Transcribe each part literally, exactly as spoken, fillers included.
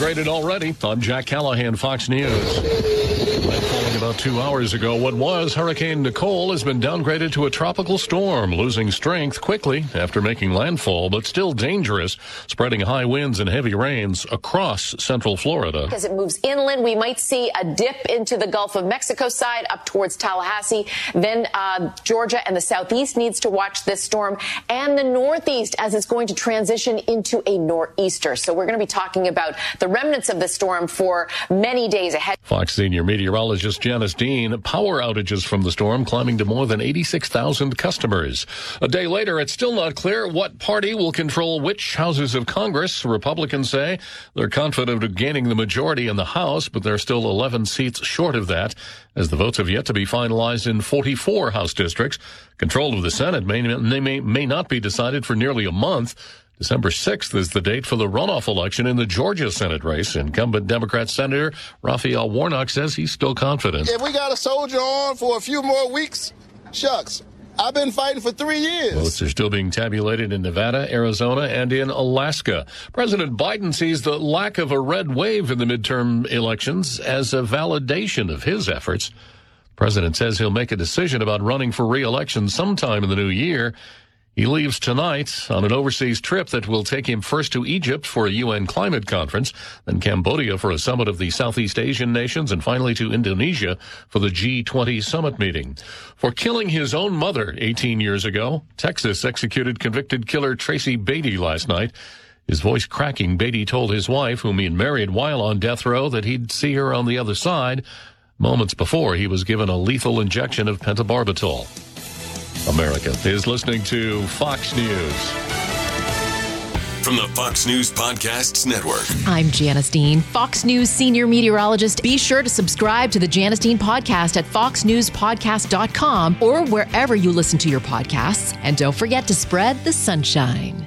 downgraded already. I'm Jack Callahan, Fox News. Landfalling about two hours ago, what was Hurricane Nicole has been downgraded to a tropical storm, losing strength quickly after making landfall, but still dangerous, spreading high winds and heavy rains across central Florida. As it moves inland, we might see a dip into the Gulf of Mexico side up towards Tallahassee. Then uh, Georgia and the southeast needs to watch this storm, and the northeast as it's going to transition into a nor'easter. So we're going to be talking about the remnants of the storm for many days ahead. Fox senior meteorologist Janice Dean, power outages from the storm climbing to more than eighty-six thousand customers. A day later, it's still not clear what party will control which houses of Congress. Republicans say they're confident of gaining the majority in the House, but they're still eleven seats short of that, as the votes have yet to be finalized in forty-four House districts. Control of the Senate may, may, may not be decided for nearly a month. December sixth is the date for the runoff election in the Georgia Senate race. Incumbent Democrat Senator Raphael Warnock says he's still confident. If we got to soldier on for a few more weeks, shucks, I've been fighting for three years. Votes are still being tabulated in Nevada, Arizona, and in Alaska. President Biden sees the lack of a red wave in the midterm elections as a validation of his efforts. The president says he'll make a decision about running for re-election sometime in the new year. He leaves tonight on an overseas trip that will take him first to Egypt for a U N climate conference, then Cambodia for a summit of the Southeast Asian nations, and finally to Indonesia for the G twenty summit meeting. For killing his own mother eighteen years ago, Texas executed convicted killer Tracy Beatty last night. His voice cracking, Beatty told his wife, whom he had married while on death row, that he'd see her on the other side. Moments before, he was given a lethal injection of pentobarbital. America is listening to Fox News. From the Fox News Podcasts Network. I'm Janice Dean, Fox News senior meteorologist. Be sure to subscribe to the Janice Dean podcast at fox news podcast dot com or wherever you listen to your podcasts. And don't forget to spread the sunshine.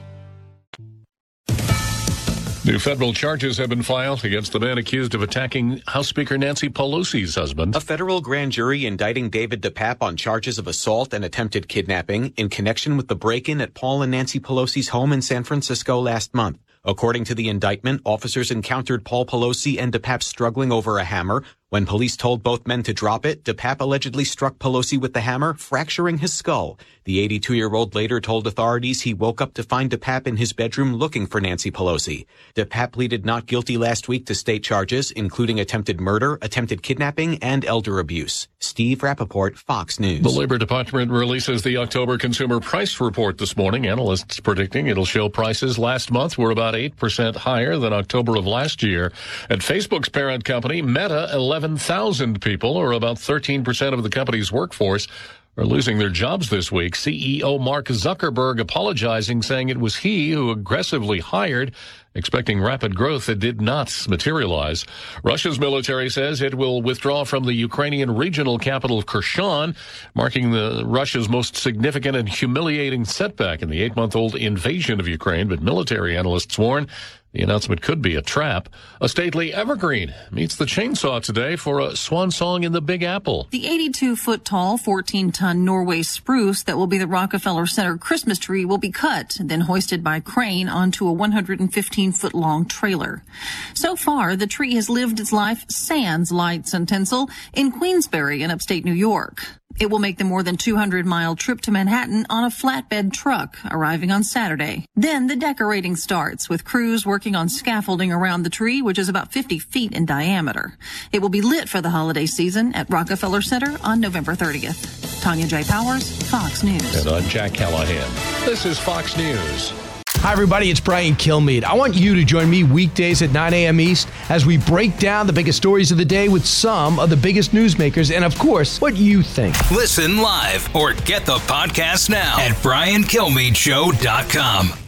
New federal charges have been filed against the man accused of attacking House Speaker Nancy Pelosi's husband. A federal grand jury indicting David DePape on charges of assault and attempted kidnapping in connection with the break-in at Paul and Nancy Pelosi's home in San Francisco last month. According to the indictment, officers encountered Paul Pelosi and DePape struggling over a hammer. When police told both men to drop it, DePape allegedly struck Pelosi with the hammer, fracturing his skull. The eighty-two-year-old later told authorities he woke up to find DePape in his bedroom looking for Nancy Pelosi. DePape pleaded not guilty last week to state charges, including attempted murder, attempted kidnapping, and elder abuse. Steve Rappaport, Fox News. The Labor Department releases the October Consumer Price Report this morning. Analysts predicting it'll show prices last month were about eight percent higher than October of last year. At Facebook's parent company, Meta, eleven thousand people, or about thirteen percent of the company's workforce, are losing their jobs this week. C E O Mark Zuckerberg apologizing, saying it was he who aggressively hired, expecting rapid growth that did not materialize. Russia's military says it will withdraw from the Ukrainian regional capital of Kherson, marking the Russia's most significant and humiliating setback in the eight-month-old invasion of Ukraine. But military analysts warn the announcement could be a trap. A stately evergreen meets the chainsaw today for a swan song in the Big Apple. The eighty-two-foot-tall, fourteen-ton Norway spruce that will be the Rockefeller Center Christmas tree will be cut, then hoisted by crane onto a one hundred fifteen-foot-long trailer. So far, the tree has lived its life sans lights and tinsel in Queensbury in upstate New York. It will make the more than two hundred mile trip to Manhattan on a flatbed truck, arriving on Saturday. Then the decorating starts, with crews working on scaffolding around the tree, which is about fifty feet in diameter. It will be lit for the holiday season at Rockefeller Center on November thirtieth. Tanya J. Powers, Fox News. And I'm Jack Callahan. This is Fox News. Hi, everybody. It's Brian Kilmeade. I want you to join me weekdays at nine a.m. East as we break down the biggest stories of the day with some of the biggest newsmakers and, of course, what you think. Listen live or get the podcast now at brian kilmeade show dot com.